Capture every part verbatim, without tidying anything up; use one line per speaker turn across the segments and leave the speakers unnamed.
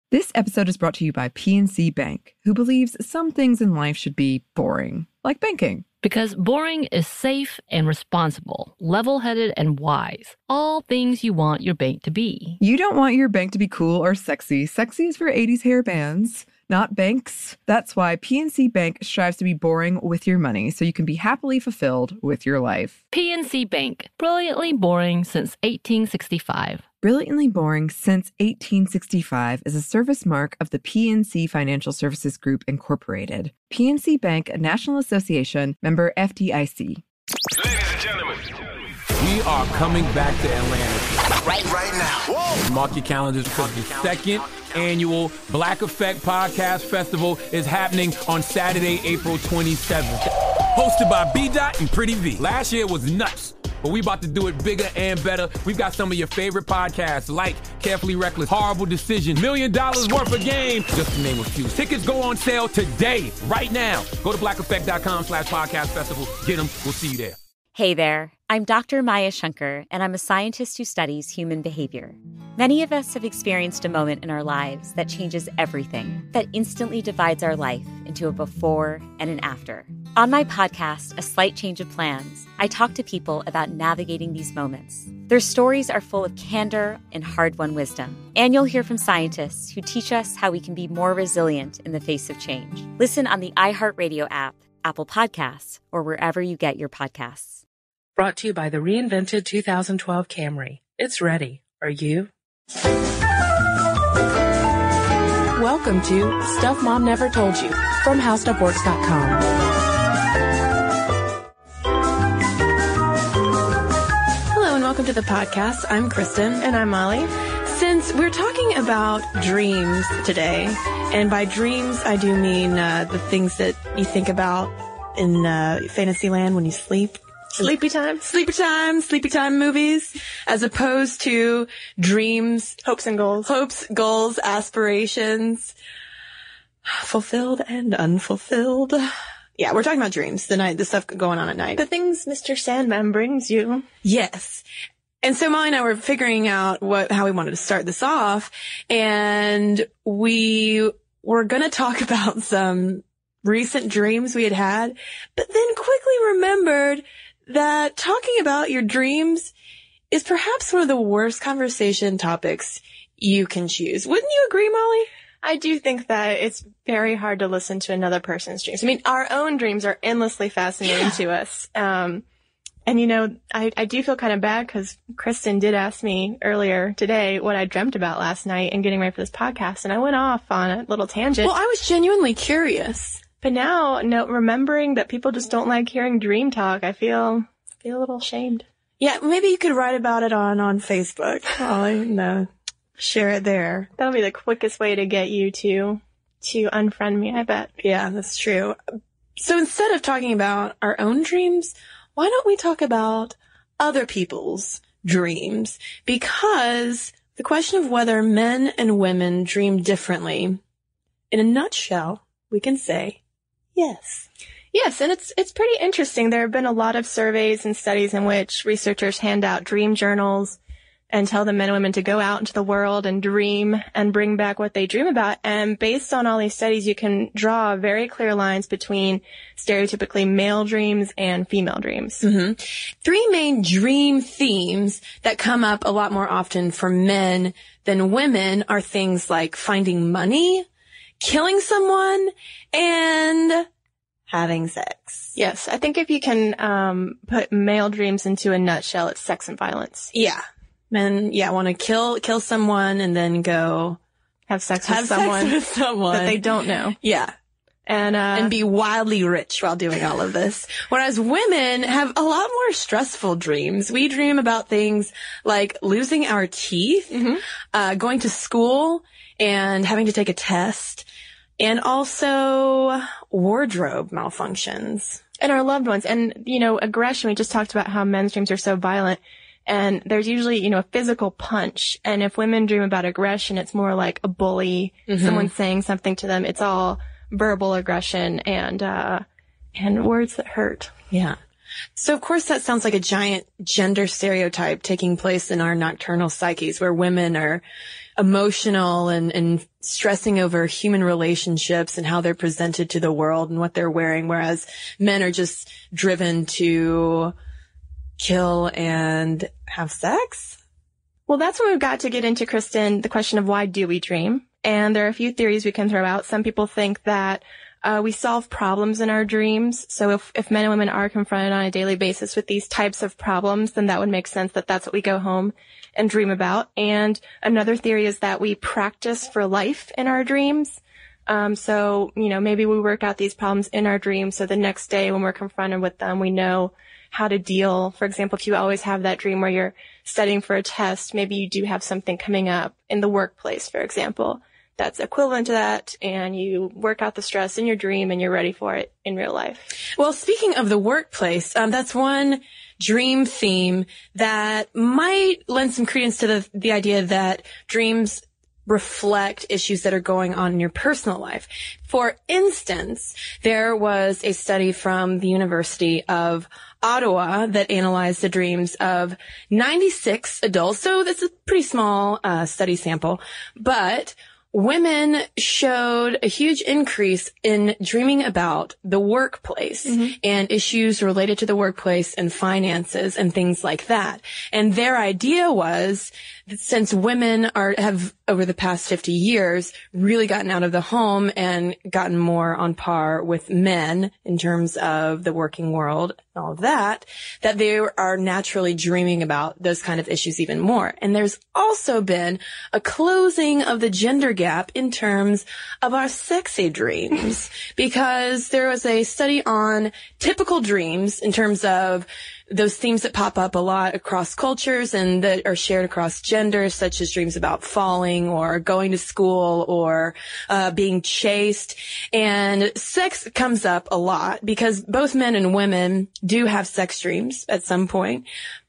This episode is brought to you by P N C Bank, who believes some things in life should be boring, like banking.
Because boring is safe and responsible, level-headed and wise. All things you want your bank to be.
You don't want your bank to be cool or sexy. Sexy is for eighties hair bands, not banks. That's why P N C Bank strives to be boring with your money, so you can be happily fulfilled with your life.
P N C Bank, brilliantly boring since eighteen sixty-five.
Brilliantly Boring Since eighteen sixty-five is a service mark of the P N C Financial Services Group, Incorporated. P N C Bank, a National Association, member F D I C.
Ladies and gentlemen,
we are coming back to Atlanta.
Right, right now. Whoa.
Mark your calendars because the second annual Black Effect Podcast Festival is happening on Saturday, April twenty-seventh. Hosted by B-Dot and Pretty V. Last year was nuts, but we about to do it bigger and better. We've got some of your favorite podcasts like Carefully Reckless, Horrible Decision, Million Dollars Worth of Game, just to name a few. Tickets go on sale today, right now. Go to blackeffect.com slash podcast festival. Get them. We'll see you there.
Hey there, I'm Doctor Maya Shankar, and I'm a scientist who studies human behavior. Many of us have experienced a moment in our lives that changes everything, that instantly divides our life into a before and an after. On my podcast, A Slight Change of Plans, I talk to people about navigating these moments. Their stories are full of candor and hard-won wisdom. And you'll hear from scientists who teach us how we can be more resilient in the face of change. Listen on the iHeartRadio app, Apple Podcasts, or wherever you get your podcasts.
Brought to you by the reinvented two thousand twelve Camry. It's ready. Are you? Welcome to Stuff Mom Never Told You from How Stuff Works dot com. Hello and welcome to the podcast. I'm Kristen.
And I'm Molly.
Since we're talking about dreams today, and by dreams I do mean uh, the things that you think about in uh, Fantasyland when you sleep.
Sleepy time.
Sleepy time, sleepy time movies, as opposed to dreams,
hopes and goals,
hopes, goals, aspirations, fulfilled and unfulfilled. Yeah, we're talking about dreams, the night, the stuff going on at night.
The things Mister Sandman brings you.
Yes. And so Molly and I were figuring out what, how we wanted to start this off, and we were going to talk about some recent dreams we had had, but then quickly remembered that talking about your dreams is perhaps one of the worst conversation topics you can choose. Wouldn't you agree, Molly?
I do think that it's very hard to listen to another person's dreams. I mean, our own dreams are endlessly fascinating yeah. to us. Um, and you know, I, I do feel kind of bad because Kristen did ask me earlier today what I dreamt about last night and getting ready for this podcast. And I went off on a little tangent.
Well, I was genuinely curious.
But now, no, remembering that people just don't like hearing dream talk, I feel feel a little ashamed.
Yeah, maybe you could write about it on, on Facebook. Molly, no, share it there.
That'll be the quickest way to get you to to unfriend me, I bet.
Yeah, that's true. So instead of talking about our own dreams, why don't we talk about other people's dreams? Because the question of whether men and women dream differently, in a nutshell, we can say yes.
Yes, and it's it's pretty interesting. There have been a lot of surveys and studies in which researchers hand out dream journals and tell the men and women to go out into the world and dream and bring back what they dream about. And based on all these studies, you can draw very clear lines between stereotypically male dreams and female dreams.
Mm-hmm. Three main dream themes that come up a lot more often for men than women are things like finding money, killing someone, and having sex.
Yes, I think if you can um put male dreams into a nutshell, it's sex and violence.
Yeah. Men, yeah, want to kill kill someone and then go
have sex
have
with someone
sex with someone
that they don't know.
Yeah.
And, uh,
and be wildly rich while doing all of this. Whereas women have a lot more stressful dreams. We dream about things like losing our teeth,
mm-hmm.
uh, going to school and having to take a test, and also wardrobe malfunctions.
And our loved ones. And, you know, aggression, we just talked about how men's dreams are so violent. And there's usually, you know, a physical punch. And if women dream about aggression, it's more like a bully, mm-hmm. someone saying something to them. It's all verbal aggression and, uh, and words that hurt.
Yeah. So, of course, that sounds like a giant gender stereotype taking place in our nocturnal psyches, where women are emotional and, and stressing over human relationships and how they're presented to the world and what they're wearing, whereas men are just driven to kill and have sex?
Well, that's when we've got to get into, Kristen, the question of why do we dream? And there are a few theories we can throw out. Some people think that Uh, we solve problems in our dreams. So if, if men and women are confronted on a daily basis with these types of problems, then that would make sense that that's what we go home and dream about. And another theory is that we practice for life in our dreams. Um, so, you know, maybe we work out these problems in our dreams. So the next day when we're confronted with them, we know how to deal. For example, if you always have that dream where you're studying for a test, maybe you do have something coming up in the workplace, for example, that's equivalent to that, and you work out the stress in your dream and you're ready for it in real life.
Well, speaking of the workplace, um, that's one dream theme that might lend some credence to the, the idea that dreams reflect issues that are going on in your personal life. For instance, there was a study from the University of Ottawa that analyzed the dreams of ninety-six adults. So that's a pretty small uh, study sample, but women showed a huge increase in dreaming about the workplace mm-hmm. and issues related to the workplace and finances and things like that. And their idea was that since women are have over the past fifty years really gotten out of the home and gotten more on par with men in terms of the working world and all of that, that they are naturally dreaming about those kind of issues even more. And there's also been a closing of the gender gap in terms of our sexy dreams, because there was a study on typical dreams in terms of those themes that pop up a lot across cultures and that are shared across genders, such as dreams about falling or going to school or uh being chased. And sex comes up a lot because both men and women do have sex dreams at some point.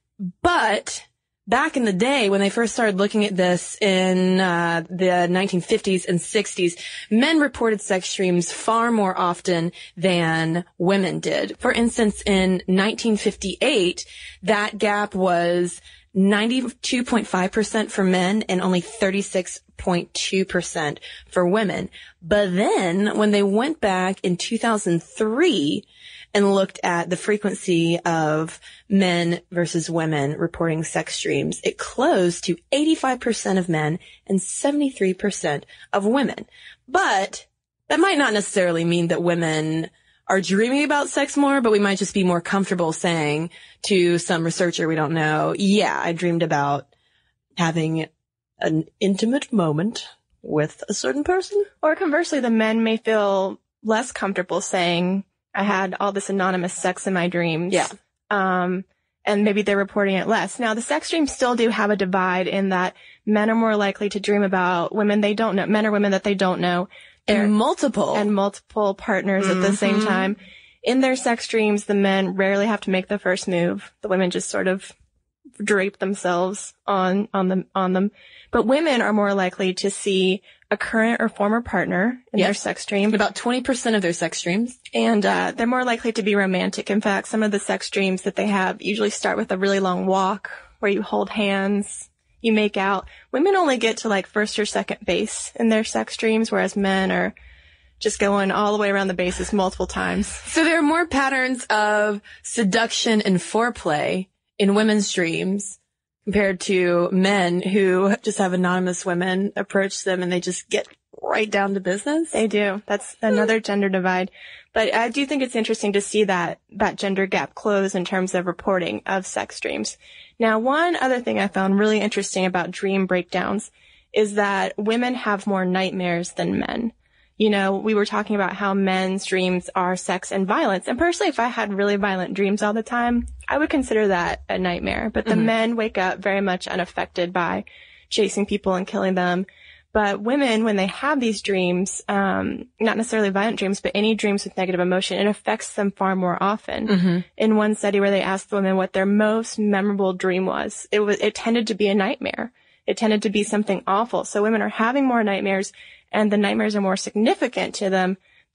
But back in the day, when they first started looking at this in uh the nineteen fifties and sixties, men reported sex dreams far more often than women did. For instance, in nineteen fifty-eight, that gap was ninety-two point five percent for men and only thirty-six point two percent for women. But then, when they went back in two thousand three and looked at the frequency of men versus women reporting sex dreams, it closed to eighty-five percent of men and seventy-three percent of women. But that might not necessarily mean that women are dreaming about sex more, but we might just be more comfortable saying to some researcher we don't know, yeah, I dreamed about having an intimate moment with a certain person.
Or conversely, the men may feel less comfortable saying, I had all this anonymous sex in my dreams.
Yeah.
Um, and maybe they're reporting it less. Now, the sex dreams still do have a divide in that men are more likely to dream about women they don't know, men or women that they don't know.
And multiple.
And multiple partners mm-hmm. at the same time. In their sex dreams, the men rarely have to make the first move. The women just sort of drape themselves on, on them, on them. But women are more likely to see a current or former partner in
yes.
their sex dream.
About twenty percent of their sex dreams.
And, uh, they're more likely to be romantic. In fact, some of the sex dreams that they have usually start with a really long walk where you hold hands, you make out. Women only get to like first or second base in their sex dreams, whereas men are just going all the way around the bases multiple times.
So there are more patterns of seduction and foreplay in women's dreams compared to men who just have anonymous women approach them and they just get right down to business.
They do. That's another gender divide. But I do think it's interesting to see that, that gender gap close in terms of reporting of sex dreams. Now, one other thing I found really interesting about dream breakdowns is that women have more nightmares than men. You know, we were talking about how men's dreams are sex and violence. And personally, if I had really violent dreams all the time, I would consider that a nightmare. But the mm-hmm. men wake up very much unaffected by chasing people and killing them. But women, when they have these dreams, um, not necessarily violent dreams, but any dreams with negative emotion, it affects them far more often. Mm-hmm. In one study where they asked the women what their most memorable dream was, it was, it tended to be a nightmare. It tended to be something awful. So women are having more nightmares, and the nightmares are more significant to them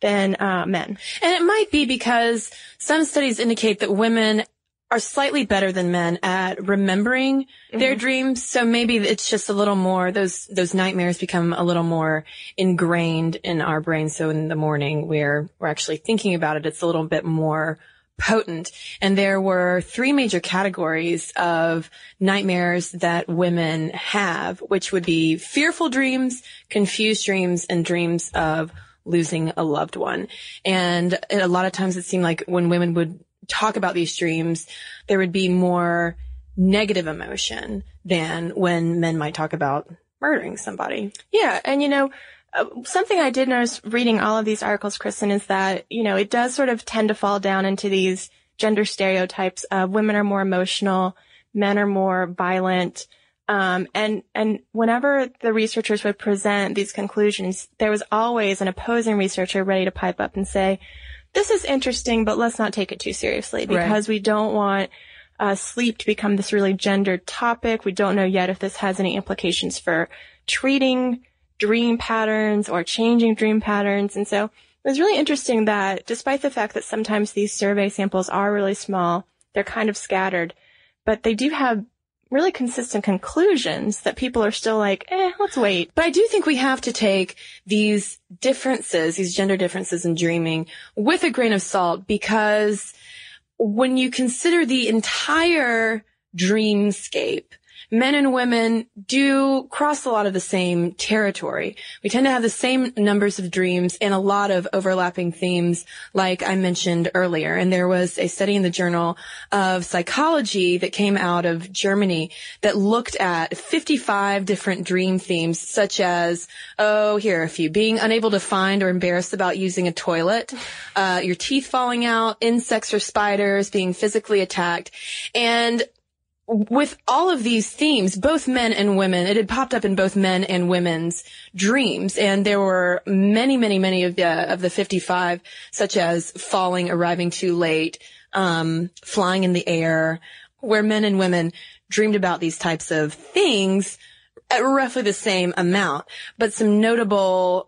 than uh, men.
And it might be because some studies indicate that women are slightly better than men at remembering mm-hmm. their dreams. So maybe it's just a little more, those, those nightmares become a little more ingrained in our brains. So in the morning we're, we're actually thinking about it. It's a little bit more potent. And there were three major categories of nightmares that women have, which would be fearful dreams, confused dreams, and dreams of losing a loved one. And a lot of times it seemed like when women would talk about these dreams, there would be more negative emotion than when men might talk about murdering somebody.
Yeah. And, you know, uh, something I did notice reading all of these articles, Kristen, is that, you know, it does sort of tend to fall down into these gender stereotypes of women are more emotional, men are more violent. Um, and, and whenever the researchers would present these conclusions, there was always an opposing researcher ready to pipe up and say, this is interesting, but let's not take it too seriously because right. we don't want uh, sleep to become this really gendered topic. We don't know yet if this has any implications for treating dream patterns or changing dream patterns. And so it was really interesting that despite the fact that sometimes these survey samples are really small, they're kind of scattered, but they do have really consistent conclusions that people are still like, eh, let's wait.
But I do think we have to take these differences, these gender differences in dreaming with a grain of salt, because when you consider the entire dreamscape, men and women do cross a lot of the same territory. We tend to have the same numbers of dreams and a lot of overlapping themes, like I mentioned earlier. And there was a study in the Journal of Psychology that came out of Germany that looked at fifty-five different dream themes, such as, oh, here are a few: being unable to find or embarrassed about using a toilet, uh, your teeth falling out, insects or spiders, being physically attacked. And with all of these themes, both men and women, it had popped up in both men and women's dreams. And there were many, many, many of the, of the fifty-five, such as falling, arriving too late, um, flying in the air, where men and women dreamed about these types of things at roughly the same amount. But some notable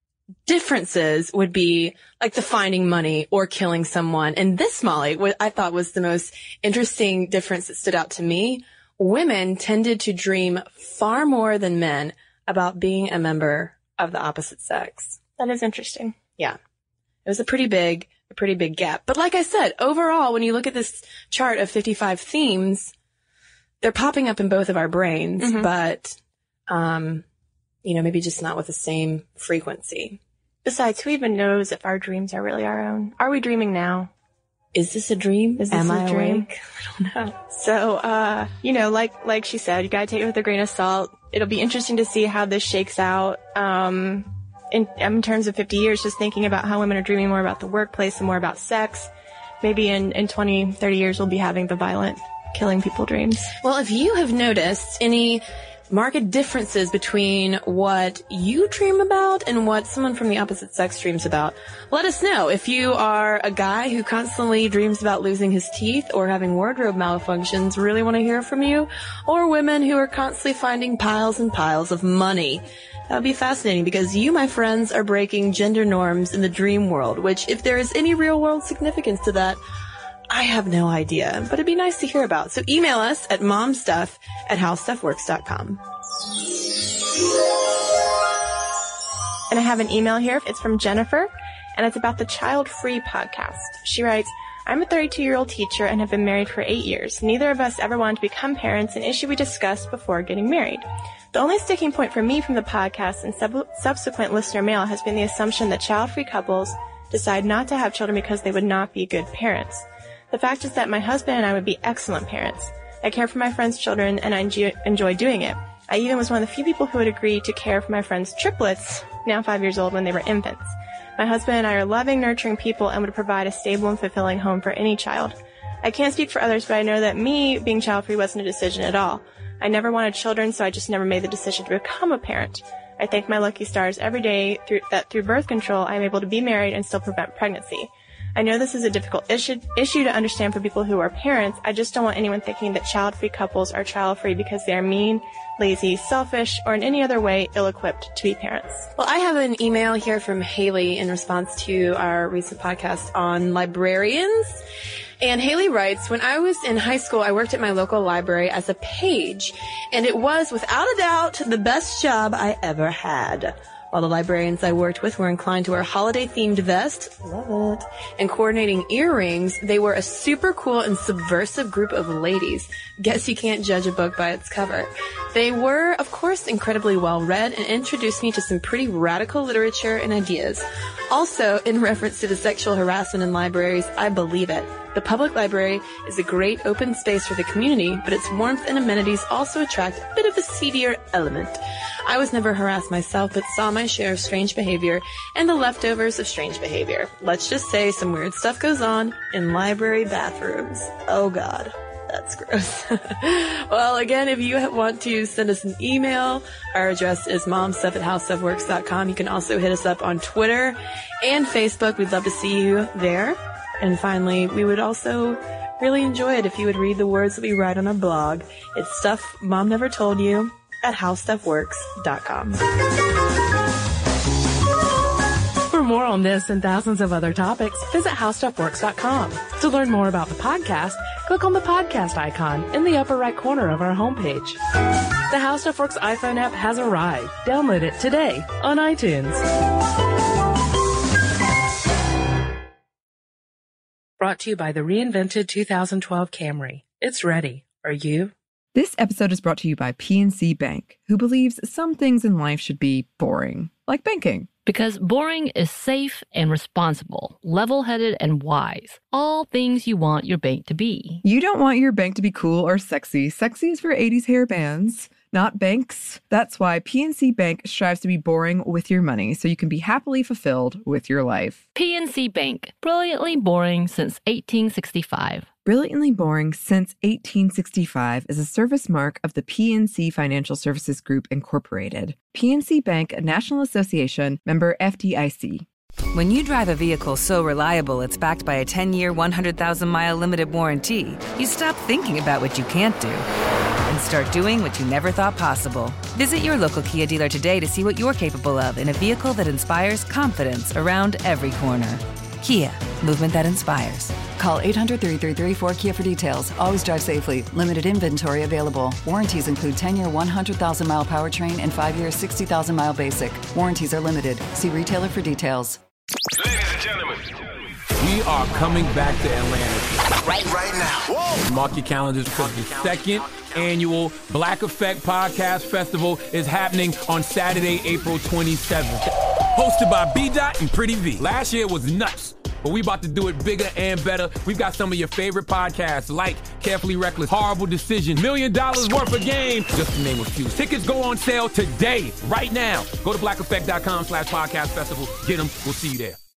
differences would be like the finding money or killing someone. And this, Molly, what I thought was the most interesting difference that stood out to me. Women tended to dream far more than men about being a member of the opposite sex.
That is interesting.
Yeah. It was a pretty big, a pretty big gap. But like I said, overall, when you look at this chart of fifty-five themes, they're popping up in both of our brains, mm-hmm. but, um, you know, maybe just not with the same frequency.
Besides, who even knows if our dreams are really our own? Are we dreaming now?
Is this a dream?
Is this
Am
a
I
dream?
awake? I don't know.
So, uh, you know, like, like she said, you gotta take it with a grain of salt. It'll be interesting to see how this shakes out, um, in, in terms of fifty years, just thinking about how women are dreaming more about the workplace and more about sex. Maybe in, in twenty, thirty years, we'll be having the violent killing people dreams.
Well, if you have noticed any marked differences between what you dream about and what someone from the opposite sex dreams about, let us know. If you are a guy who constantly dreams about losing his teeth or having wardrobe malfunctions, really want to hear from you, or women who are constantly finding piles and piles of money. That would be fascinating, because you, my friends, are breaking gender norms in the dream world, which, if there is any real world significance to that, I have no idea, but it'd be nice to hear about. So email us at momstuff at howstuffworks dot com.
And I have an email here. It's from Jennifer, and it's about the Child Free podcast. She writes, I'm a thirty-two-year-old teacher and have been married for eight years. Neither of us ever wanted to become parents, an issue we discussed before getting married. The only sticking point for me from the podcast and sub- subsequent listener mail has been the assumption that child-free couples decide not to have children because they would not be good parents. The fact is that my husband and I would be excellent parents. I care for my friends' children, and I enjoy, enjoy doing it. I even was one of the few people who would agree to care for my friends' triplets, now five years old, when they were infants. My husband and I are loving, nurturing people and would provide a stable and fulfilling home for any child. I can't speak for others, but I know that me being child-free wasn't a decision at all. I never wanted children, so I just never made the decision to become a parent. I thank my lucky stars every day through, that through birth control I am able to be married and still prevent pregnancy. I know this is a difficult issue, issue to understand for people who are parents. I just don't want anyone thinking that child-free couples are child-free because they are mean, lazy, selfish, or in any other way ill-equipped to be parents.
Well, I have an email here from Haley in response to our recent podcast on librarians. And Haley writes, when I was in high school, I worked at my local library as a page, and it was, without a doubt, the best job I ever had. While the librarians I worked with were inclined to wear holiday-themed vests, love it, and coordinating earrings, they were a super cool and subversive group of ladies. Guess you can't judge a book by its cover. They were, of course, incredibly well-read and introduced me to some pretty radical literature and ideas. Also, in reference to the sexual harassment in libraries, I believe it. The public library is a great open space for the community, but its warmth and amenities also attract a bit of a seedier element. I was never harassed myself, but saw my share of strange behavior and the leftovers of strange behavior. Let's just say some weird stuff goes on in library bathrooms. Oh God. That's gross. Well, again, if you want to send us an email, our address is momstuff at howstuffworks dot com. You can also hit us up on Twitter and Facebook. We'd love to see you there. And finally, we would also really enjoy it if you would read the words that we write on our blog. It's Stuff Mom Never Told You at howstuffworks dot com.
For more on this and thousands of other topics, visit howstuffworks dot com. To learn more about the podcast, click on the podcast icon in the upper right corner of our homepage. The How Stuff Works iPhone app has arrived. Download it today on iTunes. Brought to you by the reinvented two thousand twelve Camry. It's ready. Are you?
This episode is brought to you by P N C Bank, who believes some things in life should be boring, like banking.
Because boring is safe and responsible, level-headed and wise. All things you want your bank to be.
You don't want your bank to be cool or sexy. Sexy is for eighties hair bands, not banks. That's why P N C Bank strives to be boring with your money so you can be happily fulfilled with your life.
P N C Bank, brilliantly boring since eighteen sixty-five.
Brilliantly Boring Since eighteen sixty-five is a service mark of the P N C Financial Services Group, Incorporated. P N C Bank, a National Association, member F D I C.
When you drive a vehicle so reliable it's backed by a ten-year, one hundred thousand mile limited warranty, you stop thinking about what you can't do and start doing what you never thought possible. Visit your local Kia dealer today to see what you're capable of in a vehicle that inspires confidence around every corner. Kia, movement that inspires.
Call eight hundred, three three three, four K I A for details. Always drive safely. Limited inventory available. Warranties include ten-year, one hundred thousand mile powertrain and five-year, sixty thousand mile basic. Warranties are limited. See retailer for details.
Ladies and gentlemen,
we are coming back to Atlanta.
right, right now. Whoa.
Mark your calendars because the second annual Black Effect Podcast Festival is happening on Saturday, April twenty-seventh. Hosted by B Dot and Pretty V. Last year was nuts, but we about to do it bigger and better. We've got some of your favorite podcasts like Carefully Reckless, Horrible Decision, Million Dollars Worth of Game, just to name a few. Tickets go on sale today, right now. Go to black effect dot com slash podcast festival. Get them. We'll see you there.